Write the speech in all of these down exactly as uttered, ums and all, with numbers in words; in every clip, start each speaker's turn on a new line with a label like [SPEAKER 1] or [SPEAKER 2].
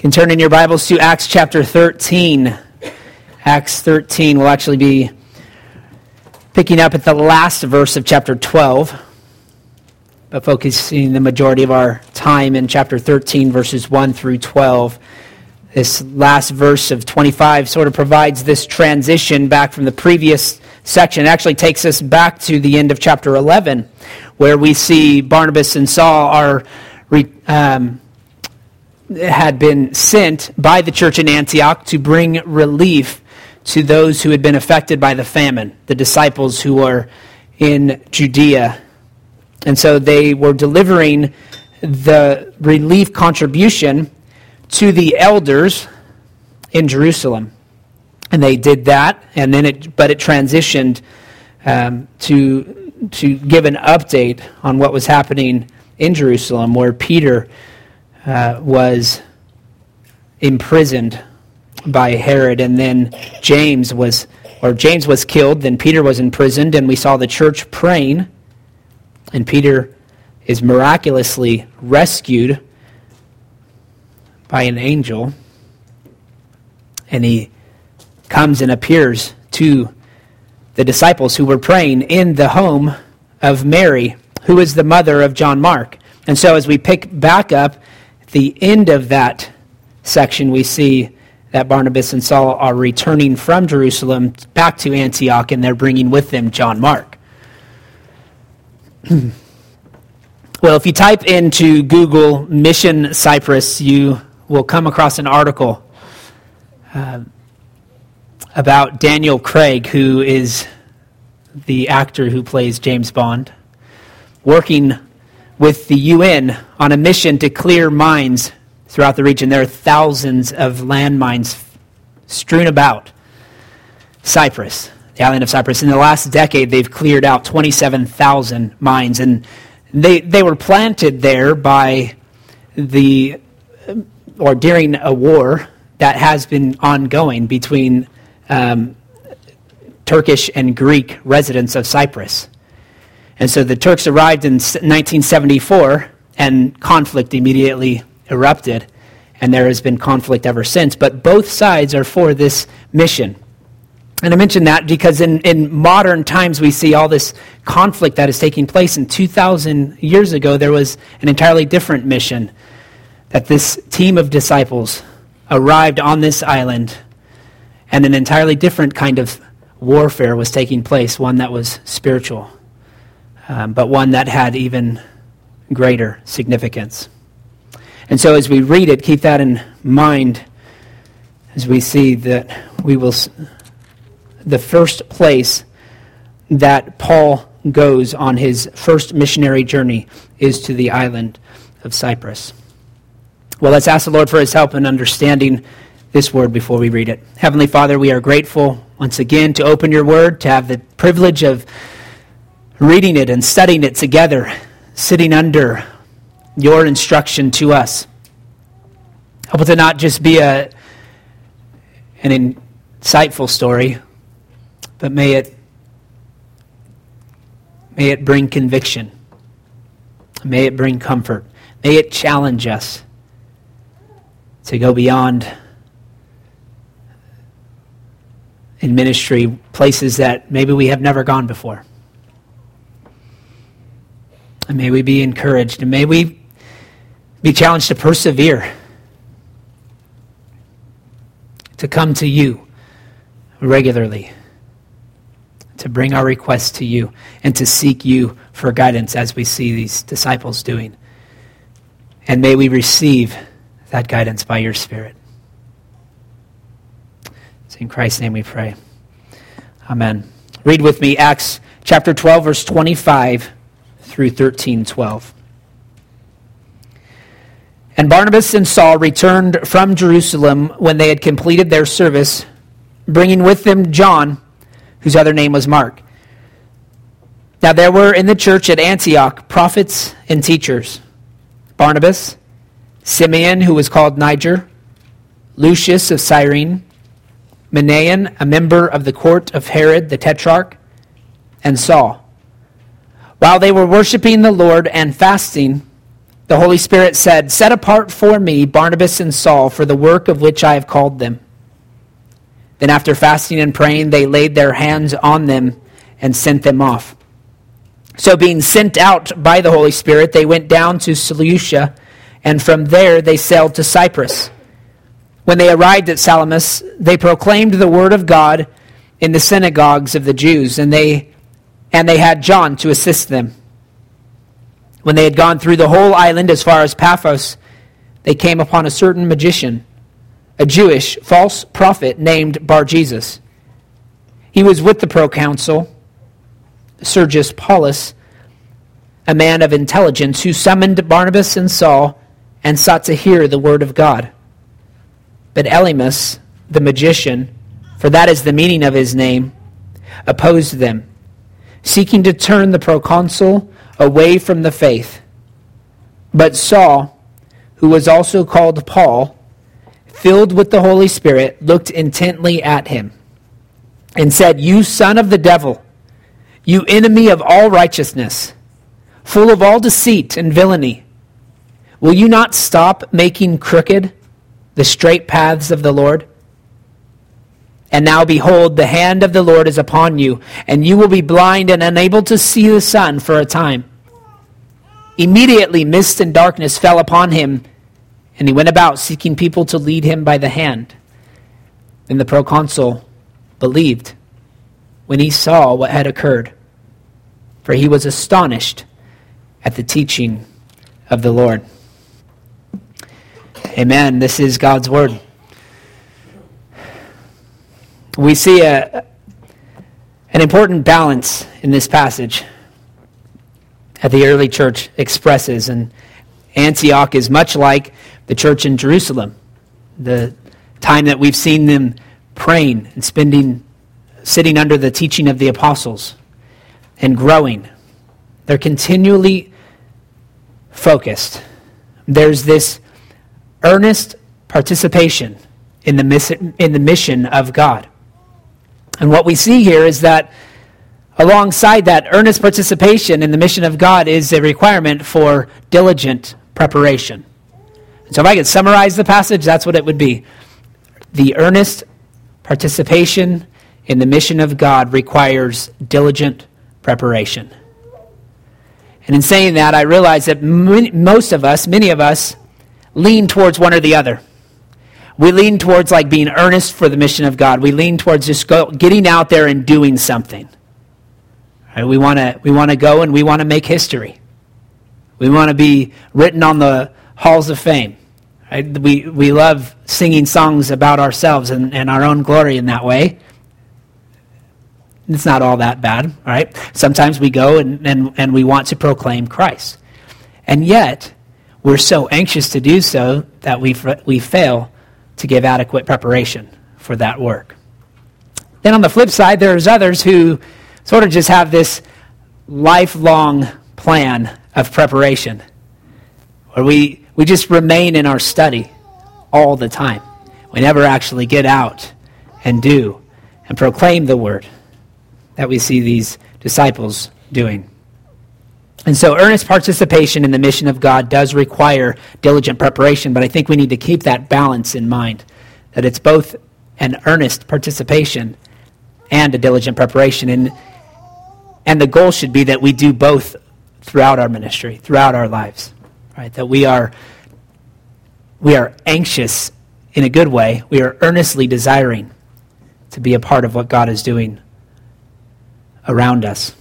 [SPEAKER 1] You can turn in your Bibles to Acts chapter thirteen. Acts thirteen will actually be picking up at the last verse of chapter twelve, but focusing the majority of our time in chapter thirteen, verses one through twelve. This last verse of twenty-five sort of provides this transition back from the previous section. It actually takes us back to the end of chapter eleven, where we see Barnabas and Saul are um, had been sent by the church in Antioch to bring relief to those who had been affected by the famine, the disciples who were in Judea. And so they were delivering the relief contribution to the elders in Jerusalem. And they did that, and then it, but it transitioned um, to, to give an update on what was happening in Jerusalem, where Peter uh, was imprisoned by Herod, and then James was, or James was killed, then Peter was imprisoned, and we saw the church praying, and Peter is miraculously rescued by an angel, and he comes and appears to the disciples who were praying in the home of Mary, who is the mother of John Mark. And so as we pick back up at the end of that section, we see that Barnabas and Saul are returning from Jerusalem back to Antioch, and they're bringing with them John Mark. Well, if you type into Google Mission Cyprus, you will come across an article uh, about Daniel Craig, who is the actor who plays James Bond, working with the U N on a mission to clear mines throughout the region. There are thousands of landmines strewn about Cyprus, the island of Cyprus. In the last decade, they've cleared out twenty-seven thousand mines, and they they were planted there by the, or during a war that has been ongoing between um, Turkish and Greek residents of Cyprus. And so the Turks arrived in nineteen seventy-four, and conflict immediately erupted, and there has been conflict ever since. But both sides are for this mission. And I mention that because in, in modern times we see all this conflict that is taking place. And two thousand years ago, there was an entirely different mission, that this team of disciples arrived on this island, and an entirely different kind of warfare was taking place, one that was spiritual, um, but one that had even greater significance. And so as we read it, keep that in mind as we see that we will, the first place that Paul goes on his first missionary journey is to the island of Cyprus. Well, let's ask the Lord for his help in understanding this word before we read it. Heavenly Father, we are grateful once again to open your word, to have the privilege of reading it and studying it together, sitting under your instruction to us. Help it to not just be a an insightful story, but may it may it bring conviction. May it bring comfort. May it challenge us to go beyond in ministry, places that maybe we have never gone before. And may we be encouraged, and may we be challenged to persevere, to come to you regularly, to bring our requests to you, and to seek you for guidance as we see these disciples doing. And may we receive that guidance by your Spirit. It's in Christ's name we pray. Amen. Read with me Acts chapter twelve, verse twenty-five through thirteen twelve. And Barnabas and Saul returned from Jerusalem when they had completed their service, bringing with them John, whose other name was Mark. Now there were in the church at Antioch prophets and teachers: Barnabas, Simeon, who was called Niger, Lucius of Cyrene, Manaen, a member of the court of Herod the Tetrarch, and Saul. While they were worshiping the Lord and fasting, the Holy Spirit said, "Set apart for me Barnabas and Saul for the work of which I have called them." Then after fasting and praying, they laid their hands on them and sent them off. So being sent out by the Holy Spirit, they went down to Seleucia, and from there they sailed to Cyprus. When they arrived at Salamis, they proclaimed the word of God in the synagogues of the Jews, and they and they had John to assist them. When they had gone through the whole island as far as Paphos, they came upon a certain magician, a Jewish false prophet named Bar-Jesus. He was with the proconsul, Sergius Paulus, a man of intelligence, who summoned Barnabas and Saul and sought to hear the word of God. But Elymas, the magician, for that is the meaning of his name, opposed them, seeking to turn the proconsul away from the faith. But Saul, who was also called Paul, filled with the Holy Spirit, looked intently at him and said, "You son of the devil, you enemy of all righteousness, full of all deceit and villainy, will you not stop making crooked the straight paths of the Lord? And now behold, the hand of the Lord is upon you, and you will be blind and unable to see the sun for a time." Immediately mist and darkness fell upon him, and he went about seeking people to lead him by the hand. Then the proconsul believed when he saw what had occurred, for he was astonished at the teaching of the Lord. Amen. This is God's word. We see a, an important balance in this passage that the early church expresses. And Antioch is much like the church in Jerusalem. The time that we've seen them praying and spending, sitting under the teaching of the apostles and growing. They're continually focused. There's this earnest participation in the mission, in the mission of God. And what we see here is that alongside that earnest participation in the mission of God is a requirement for diligent preparation. And so if I could summarize the passage, that's what it would be. The earnest participation in the mission of God requires diligent preparation. And in saying that, I realize that most of us, many of us, lean towards one or the other. We lean towards like being earnest for the mission of God. We lean towards just go, getting out there and doing something. Right? We want to we want to go and we want to make history. We want to be written on the halls of fame. Right? We we love singing songs about ourselves and, and our own glory in that way. It's not all that bad, right? Sometimes we go and, and, and we want to proclaim Christ. And yet, we're so anxious to do so that we we fail to give adequate preparation for that work. Then on the flip side, there's others who sort of just have this lifelong plan of preparation, where we, we just remain in our study all the time. We never actually get out and do and proclaim the word that we see these disciples doing. And so earnest participation in the mission of God does require diligent preparation, but I think we need to keep that balance in mind, that it's both an earnest participation and a diligent preparation. And, and the goal should be that we do both throughout our ministry, throughout our lives, right? That we are, we are anxious in a good way. We are earnestly desiring to be a part of what God is doing around us.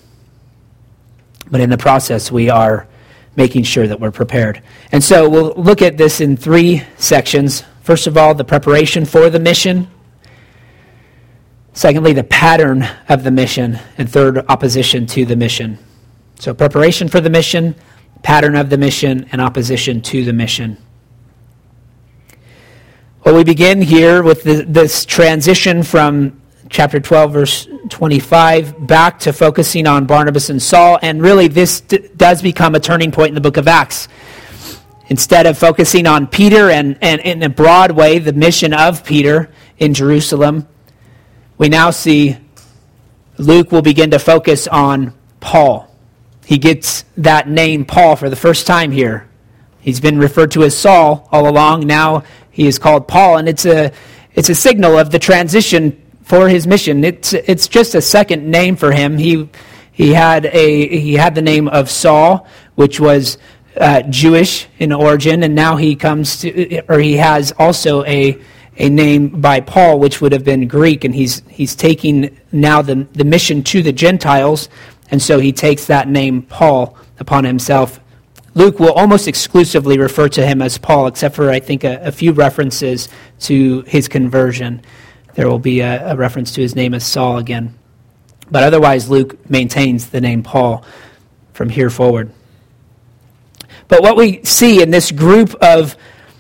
[SPEAKER 1] But in the process, we are making sure that we're prepared. And so we'll look at this in three sections. First of all, the preparation for the mission. Secondly, the pattern of the mission. And third, opposition to the mission. So preparation for the mission, pattern of the mission, and opposition to the mission. Well, we begin here with the, this transition from chapter twelve, verse twenty-five, back to focusing on Barnabas and Saul. And really, this d- does become a turning point in the book of Acts. Instead of focusing on Peter and, and in a broad way, the mission of Peter in Jerusalem, we now see Luke will begin to focus on Paul. He gets that name, Paul, for the first time here. He's been referred to as Saul all along. Now he is called Paul, and it's a it's a signal of the transition for his mission. It's it's just a second name for him. He he had a he had the name of Saul, which was uh, Jewish in origin, and now he comes to or he has also a a name by Paul, which would have been Greek, and he's he's taking now the the mission to the Gentiles, and so he takes that name Paul upon himself. Luke will almost exclusively refer to him as Paul, except for, I think, a, a few references to his conversion. There will be a, a reference to his name as Saul again. But otherwise, Luke maintains the name Paul from here forward. But what we see in this group of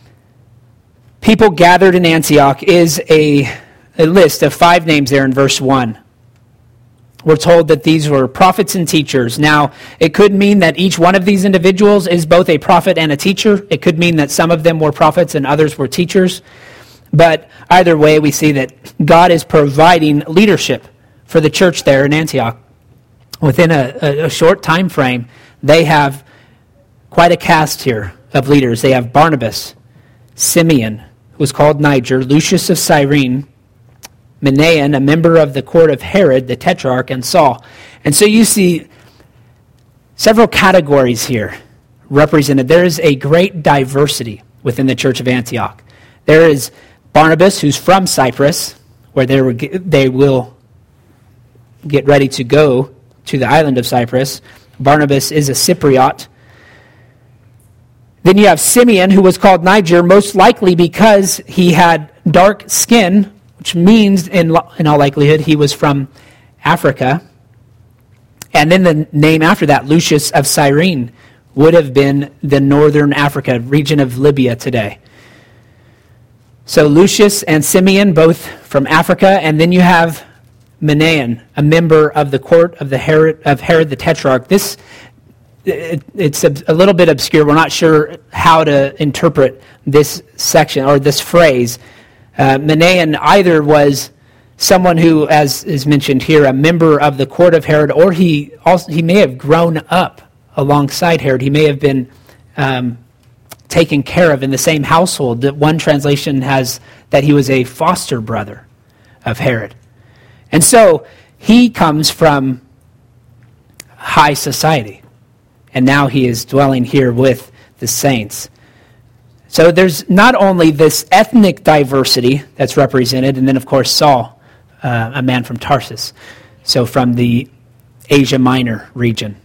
[SPEAKER 1] people gathered in Antioch is a, a list of five names there in verse one. We're told that these were prophets and teachers. Now, it could mean that each one of these individuals is both a prophet and a teacher. It could mean that some of them were prophets and others were teachers. But either way, we see that God is providing leadership for the church there in Antioch. Within a, a, a short time frame, they have quite a cast here of leaders. They have Barnabas, Simeon, who was called Niger, Lucius of Cyrene, Manaen, a member of the court of Herod, the Tetrarch, and Saul. And so you see several categories here represented. There is a great diversity within the church of Antioch. There is Barnabas, who's from Cyprus, where they, were, they will get ready to go to the island of Cyprus. Barnabas is a Cypriot. Then you have Simeon, who was called Niger, most likely because he had dark skin, which means, in, in all likelihood, he was from Africa. And then the name after that, Lucius of Cyrene, would have been the northern Africa, region of Libya today. So Lucius and Simeon, both from Africa, and then you have Manaen, a member of the court of the Herod, of Herod the Tetrarch. This it, it's a, a little bit obscure. We're not sure how to interpret this section or this phrase. Uh, Manaen either was someone who, as is mentioned here, a member of the court of Herod, or he also he may have grown up alongside Herod. He may have been um, taken care of in the same household. That one translation has that he was a foster brother of Herod. And so he comes from high society, and now he is dwelling here with the saints. So there's not only this ethnic diversity that's represented, and then, of course, Saul, uh, a man from Tarsus, so from the Asia Minor region.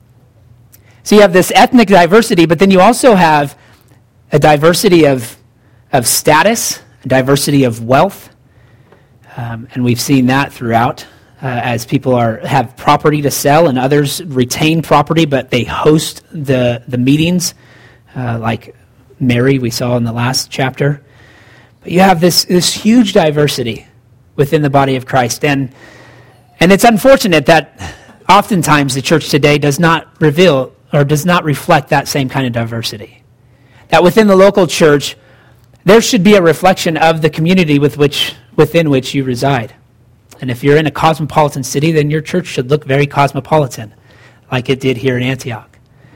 [SPEAKER 1] So you have this ethnic diversity, but then you also have a diversity of, of status, a diversity of wealth, um, and we've seen that throughout uh, as people are have property to sell, and others retain property, but they host the, the meetings, uh, like Mary, we saw in the last chapter. But you have this, this huge diversity within the body of Christ. And, and it's unfortunate that oftentimes the church today does not reveal or does not reflect that same kind of diversity. That within the local church, there should be a reflection of the community with which, within which you reside. And if you're in a cosmopolitan city, then your church should look very cosmopolitan, like it did here in Antioch.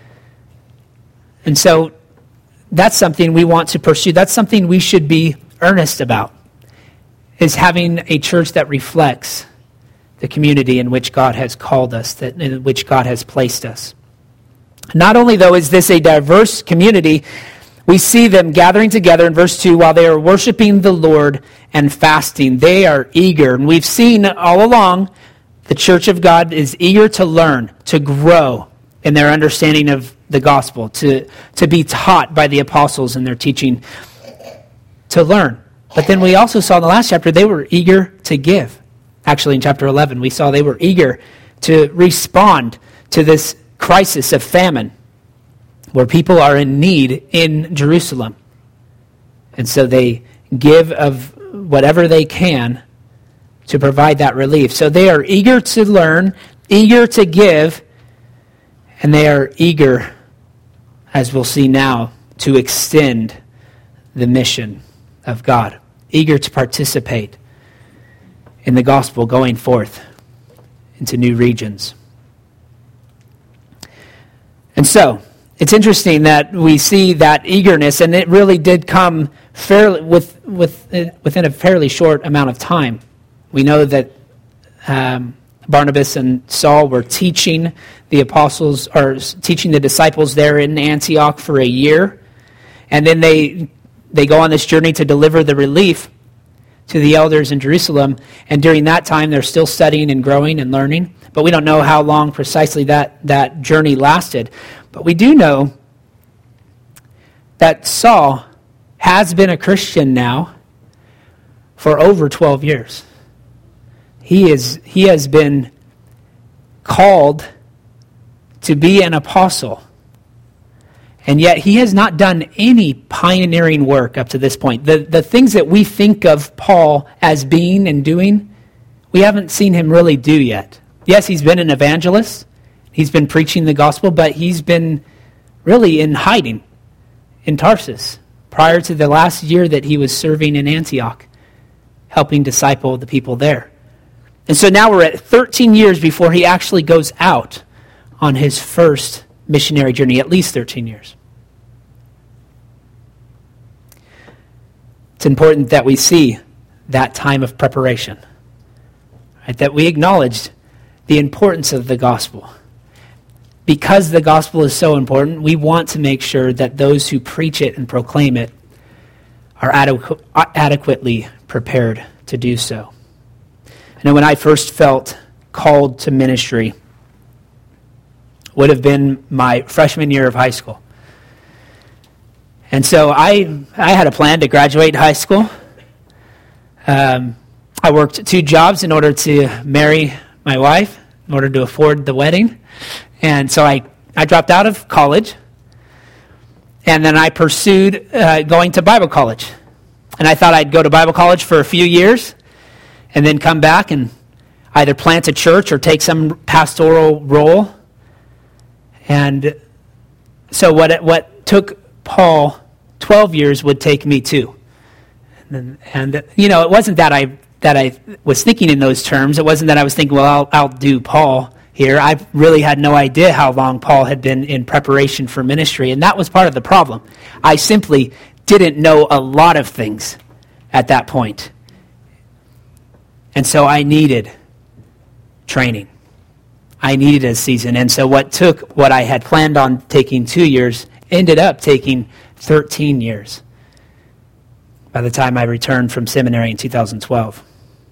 [SPEAKER 1] And so that's something we want to pursue. That's something we should be earnest about, is having a church that reflects the community in which God has called us, that in which God has placed us. Not only, though, is this a diverse community, we see them gathering together in verse two while they are worshiping the Lord and fasting. They are eager. And we've seen all along the church of God is eager to learn, to grow in their understanding of the gospel, to, to be taught by the apostles in their teaching, to learn. But then we also saw in the last chapter they were eager to give. Actually, in chapter eleven, we saw they were eager to respond to this crisis of famine where people are in need in Jerusalem. And so they give of whatever they can to provide that relief. So they are eager to learn, eager to give, and they are eager, as we'll see now, to extend the mission of God. Eager to participate in the gospel going forth into new regions. And so, it's interesting that we see that eagerness, and it really did come fairly with, with within a fairly short amount of time. We know that um, Barnabas and Saul were teaching the apostles, or teaching the disciples there in Antioch for a year, and then they they go on this journey to deliver the relief to the elders in Jerusalem, and during that time they're still studying and growing and learning, but we don't know how long precisely that, that journey lasted. But we do know that Saul has been a Christian now for over twelve years. He is he has been called to be an apostle, and yet he has not done any pioneering work up to this point. The, the things that we think of Paul as being and doing, we haven't seen him really do yet. Yes, he's been an evangelist. He's been preaching the gospel, but he's been really in hiding in Tarsus prior to the last year that he was serving in Antioch, helping disciple the people there. And so now we're at thirteen years before he actually goes out on his first missionary journey, at least thirteen years. It's important that we see that time of preparation, right? That we acknowledge the importance of the gospel. Because the gospel is so important, we want to make sure that those who preach it and proclaim it are adequ- adequately prepared to do so. I know when I first felt called to ministry, would have been my freshman year of high school. And so I I had a plan to graduate high school. Um, I worked two jobs in order to marry my wife, in order to afford the wedding. And so I, I dropped out of college, and then I pursued uh, going to Bible college. And I thought I'd go to Bible college for a few years, and then come back and either plant a church or take some pastoral role. And so what it, what took Paul twelve years would take me too. And, and you know, it wasn't that I that I was thinking in those terms. It wasn't that I was thinking, well, I'll, I'll do Paul here. I really had no idea how long Paul had been in preparation for ministry, and that was part of the problem. I simply didn't know a lot of things at that point. And so I needed training. I needed a season. And so what took what I had planned on taking two years ended up taking thirteen years by the time I returned from seminary in two thousand twelve.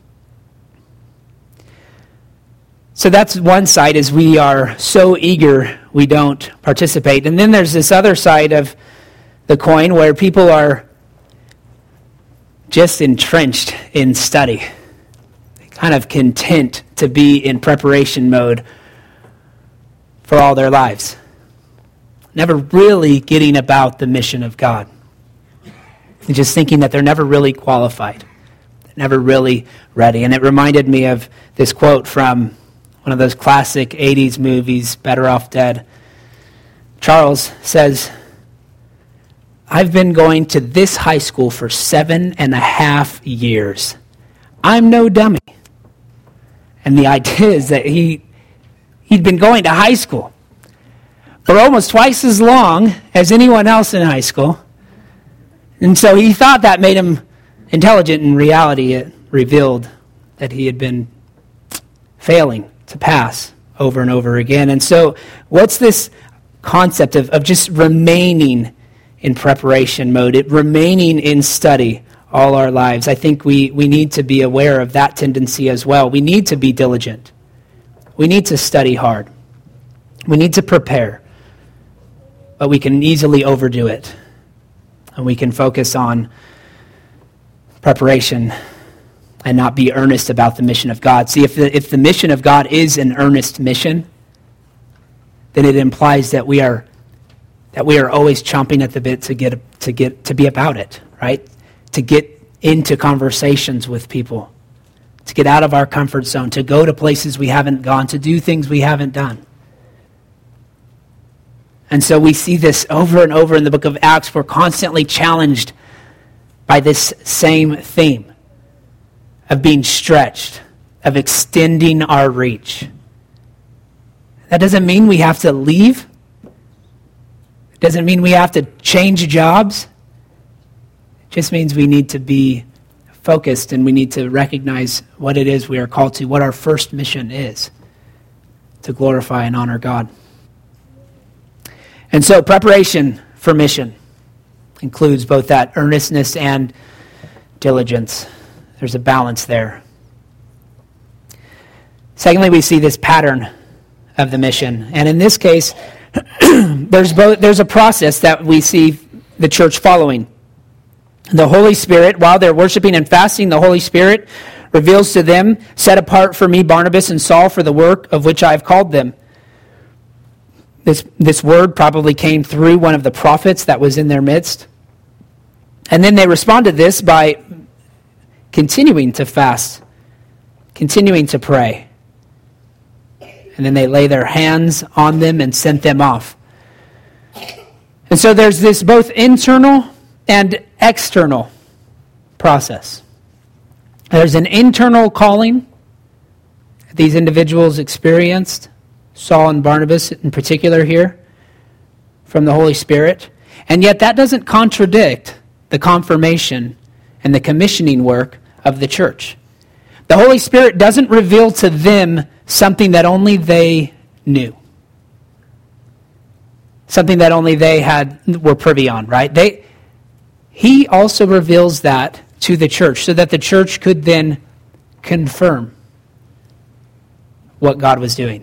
[SPEAKER 1] So that's one side, is we are so eager we don't participate. And then there's this other side of the coin where people are just entrenched in study, kind of content to be in preparation mode for all their lives, never really getting about the mission of God, and just thinking that they're never really qualified, never really ready. And it reminded me of this quote from one of those classic eighties movies, Better Off Dead. Charles says, "I've been going to this high school for seven and a half years. I'm no dummy." And the idea is that he, he'd been going to high school for almost twice as long as anyone else in high school. And so he thought that made him intelligent. In reality, it revealed that he had been failing to pass over and over again. And so what's this concept of, of just remaining in preparation mode, it remaining in study all our lives? I think we, we need to be aware of that tendency as well. We need to be diligent. We need to study hard. We need to prepare. But we can easily overdo it. And we can focus on preparation and not be earnest about the mission of God. See, if the, if the mission of God is an earnest mission, then it implies that we are that we are always chomping at the bit to get to get to be about it, right? To get into conversations with people, to get out of our comfort zone, to go to places we haven't gone, to do things we haven't done. And so we see this over and over in the book of Acts. We're constantly challenged by this same theme of being stretched, of extending our reach. That doesn't mean we have to leave. Doesn't mean we have to change jobs. It just means we need to be focused and we need to recognize what it is we are called to, what our first mission is, to glorify and honor God. And so preparation for mission includes both that earnestness and diligence. There's a balance there. Secondly, we see this pattern of the mission. And in this case, there's both, there's a process that we see the church following. The Holy Spirit, while they're worshiping and fasting, the Holy Spirit reveals to them, set apart for me Barnabas and Saul for the work of which I have called them. This, this word probably came through one of the prophets that was in their midst. And then they responded to this by continuing to fast, continuing to pray. And then they lay their hands on them and sent them off. And so there's this both internal and external process. There's an internal calling that these individuals experienced, Saul and Barnabas in particular here, from the Holy Spirit. And yet that doesn't contradict the confirmation and the commissioning work of the church. The Holy Spirit doesn't reveal to them something that only they knew. Something that only they had were privy on, right? They He also reveals that to the church so that the church could then confirm what God was doing.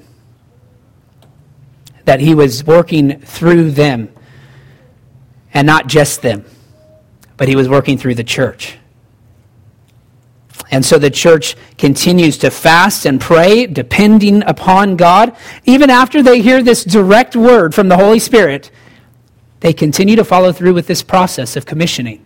[SPEAKER 1] That he was working through them, and not just them, but he was working through the church. And so the church continues to fast and pray, depending upon God. Even after they hear this direct word from the Holy Spirit, they continue to follow through with this process of commissioning.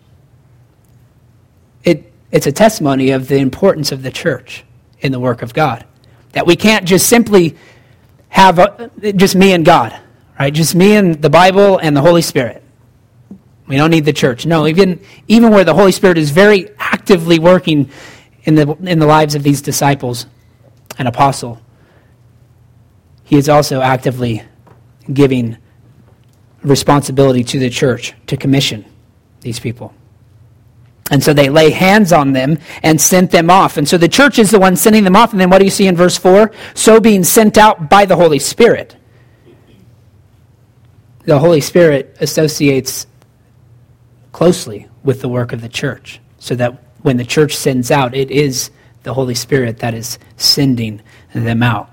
[SPEAKER 1] It, it's a testimony of the importance of the church in the work of God. That we can't just simply have a, just me and God, right? Just me and the Bible and the Holy Spirit. We don't need the church. No, even even where the Holy Spirit is very actively working in the in the lives of these disciples and apostle, he is also actively giving responsibility to the church to commission these people. And so they lay hands on them and sent them off. And so the church is the one sending them off. And then what do you see in verse four? So being sent out by the Holy Spirit. The Holy Spirit associates closely with the work of the church, so that when the church sends out, it is the Holy Spirit that is sending them out.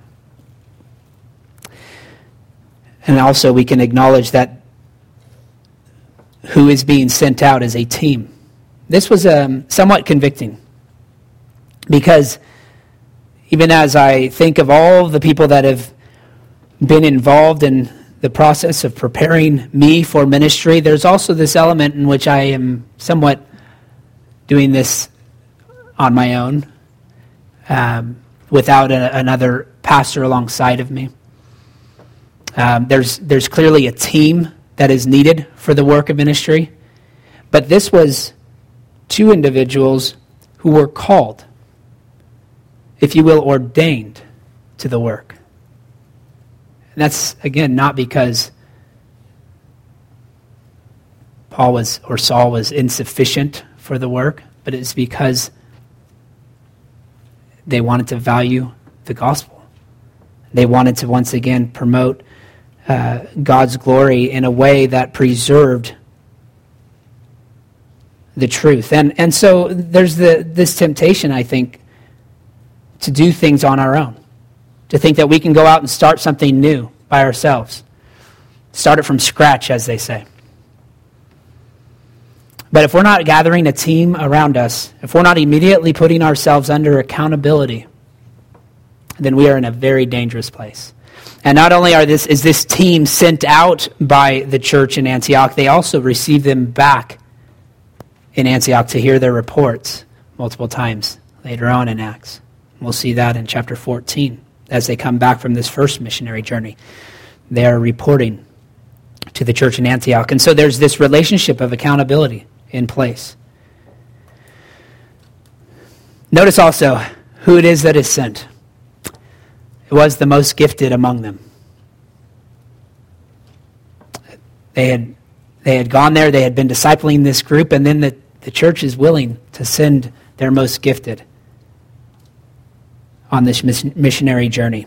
[SPEAKER 1] And also we can acknowledge that who is being sent out is a team. This was um, somewhat convicting, because even as I think of all the people that have been involved in the process of preparing me for ministry, there's also this element in which I am somewhat doing this on my own, um, without a, another pastor alongside of me. Um, there's there's clearly a team that is needed for the work of ministry, but this was two individuals who were called, if you will, ordained to the work. And that's, again, not because Paul was or Saul was insufficient for the work, but it's because they wanted to value the gospel. They wanted to once again promote uh, God's glory in a way that preserved the truth. And and so there's the this temptation, I think, to do things on our own. To think that we can go out and start something new by ourselves. Start it from scratch, as they say. But if we're not gathering a team around us, if we're not immediately putting ourselves under accountability, then we are in a very dangerous place. And not only are this is this team sent out by the church in Antioch, they also receive them back in Antioch to hear their reports multiple times later on in Acts. We'll see that in chapter fourteen. As they come back from this first missionary journey, they are reporting to the church in Antioch. And so there's this relationship of accountability in place. Notice also who it is that is sent. It was the most gifted among them. They had they had gone there, they had been discipling this group, and then the, the church is willing to send their most gifted on this missionary journey.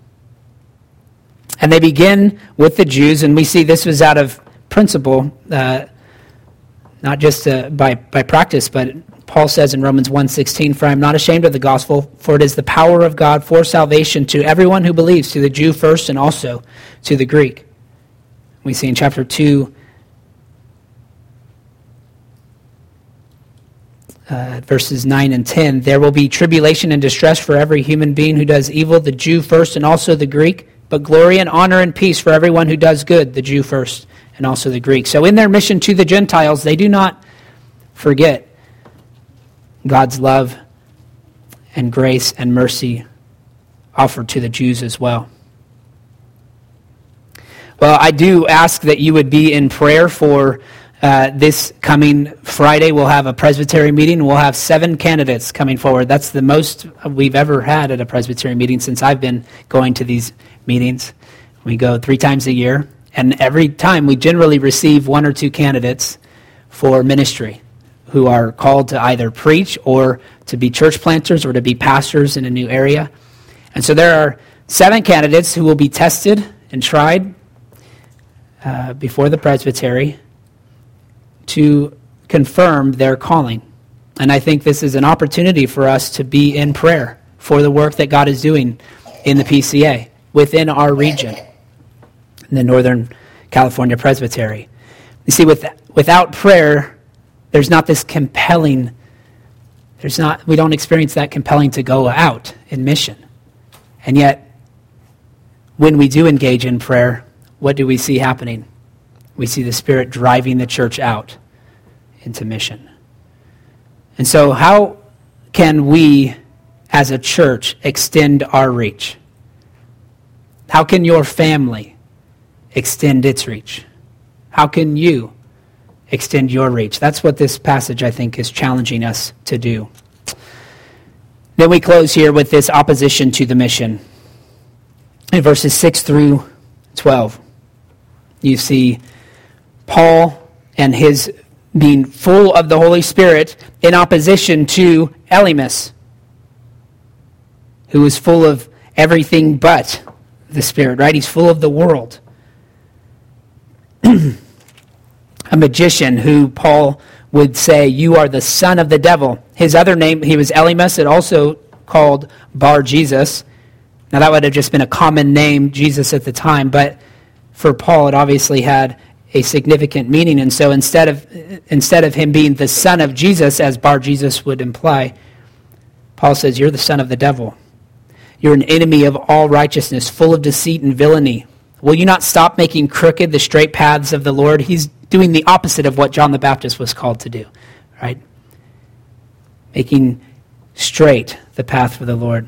[SPEAKER 1] And they begin with the Jews, and we see this was out of principle, uh, not just uh, by, by practice, but Paul says in Romans one sixteen, "For I am not ashamed of the gospel, for it is the power of God for salvation to everyone who believes, to the Jew first and also to the Greek." We see in chapter two, uh, verses nine and ten, "There will be tribulation and distress for every human being who does evil, the Jew first and also the Greek, but glory and honor and peace for everyone who does good, the Jew first and also the Greek." So in their mission to the Gentiles, they do not forget God's love and grace and mercy offered to the Jews as well. Well, I do ask that you would be in prayer for uh, this coming Friday. We'll have a presbytery meeting. We'll have seven candidates coming forward. That's the most we've ever had at a presbytery meeting since I've been going to these meetings. We go three times a year, and every time we generally receive one or two candidates for ministry who are called to either preach or to be church planters or to be pastors in a new area. And so there are seven candidates who will be tested and tried uh, before the presbytery to confirm their calling. And I think this is an opportunity for us to be in prayer for the work that God is doing in the P C A, within our region, in the Northern California Presbytery. You see, with, without prayer, there's not this compelling, there's not, we don't experience that compelling to go out in mission. And yet, when we do engage in prayer, what do we see happening? We see the Spirit driving the church out into mission. And so how can we, as a church, extend our reach? How can your family extend its reach? How can you extend your reach? That's what this passage, I think, is challenging us to do. Then we close here with this opposition to the mission. In verses six through twelve, you see Paul and his being full of the Holy Spirit in opposition to Elymas, who is full of everything but the Spirit, right? He's full of the world. A magician who Paul would say, "You are the son of the devil." His other name, he was Elymas, it also called Bar Jesus. Now that would have just been a common name, Jesus at the time, but for Paul it obviously had a significant meaning. And so instead of instead of him being the son of Jesus, as Bar Jesus would imply, Paul says, "You're the son of the devil. You're an enemy of all righteousness, full of deceit and villainy. Will you not stop making crooked the straight paths of the Lord?" He's doing the opposite of what John the Baptist was called to do, right? Making straight the path for the Lord.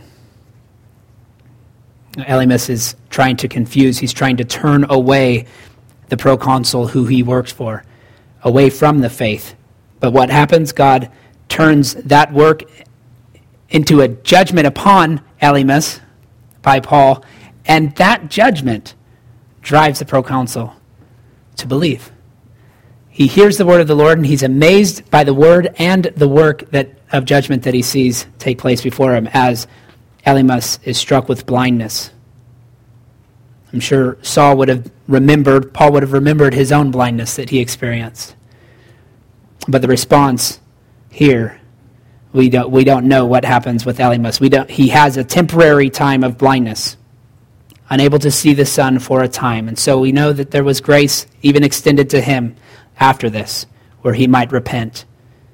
[SPEAKER 1] Elymas is trying to confuse. He's trying to turn away the proconsul who he works for, away from the faith. But what happens? God turns that work into a judgment upon Elymas by Paul, and that judgment drives the proconsul to believe. He hears the word of the Lord, and he's amazed by the word and the work that of judgment that he sees take place before him as Elymas is struck with blindness. I'm sure Saul would have remembered, Paul would have remembered his own blindness that he experienced. But the response here, we don't we don't know what happens with Elymas. We don't. He has a temporary time of blindness, unable to see the sun for a time. And so we know that there was grace even extended to him after this, where he might repent.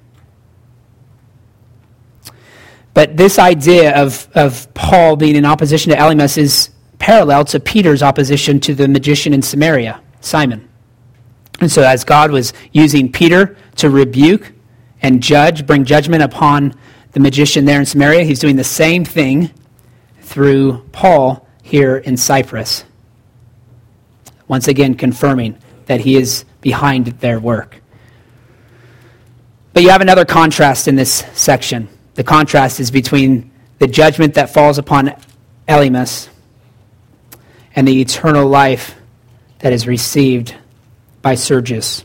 [SPEAKER 1] But this idea of, of Paul being in opposition to Elymas is parallel to Peter's opposition to the magician in Samaria, Simon. And so as God was using Peter to rebuke and judge, bring judgment upon the magician there in Samaria, he's doing the same thing through Paul here in Cyprus. Once again confirming that he is behind their work. But you have another contrast in this section. The contrast is between the judgment that falls upon Elymas and the eternal life that is received by Sergius.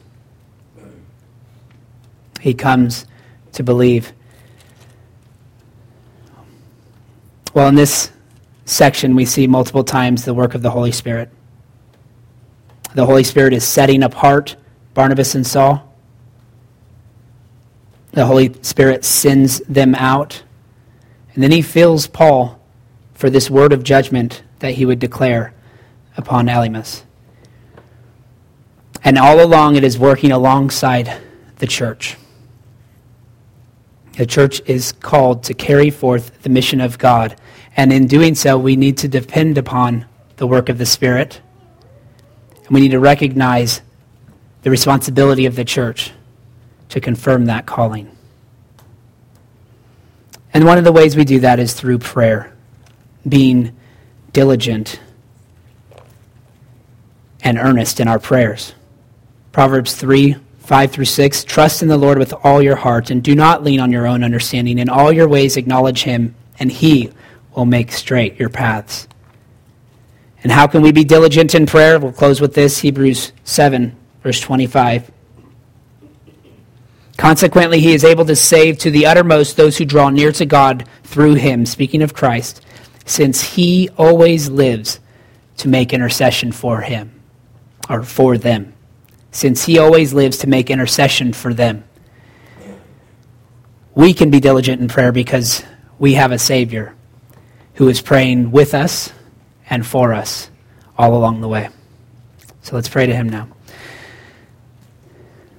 [SPEAKER 1] He comes to believe. Well, in this section, we see multiple times the work of the Holy Spirit. The Holy Spirit is setting apart Barnabas and Saul. The Holy Spirit sends them out. And then he fills Paul for this word of judgment that he would declare upon Elymas. And all along it is working alongside the church. The church is called to carry forth the mission of God. And in doing so, we need to depend upon the work of the Spirit. And we need to recognize the responsibility of the church to confirm that calling. And one of the ways we do that is through prayer, being diligent and earnest in our prayers. Proverbs three, five through six, trust in the Lord with all your heart and do not lean on your own understanding. In all your ways acknowledge him, and he will make straight your paths. And how can we be diligent in prayer? We'll close with this, Hebrews seven, verse twenty-five. Consequently, he is able to save to the uttermost those who draw near to God through him, speaking of Christ, since he always lives to make intercession for him, or for them. Since he always lives to make intercession for them. We can be diligent in prayer because we have a Savior who is praying with us and for us all along the way. So let's pray to him now.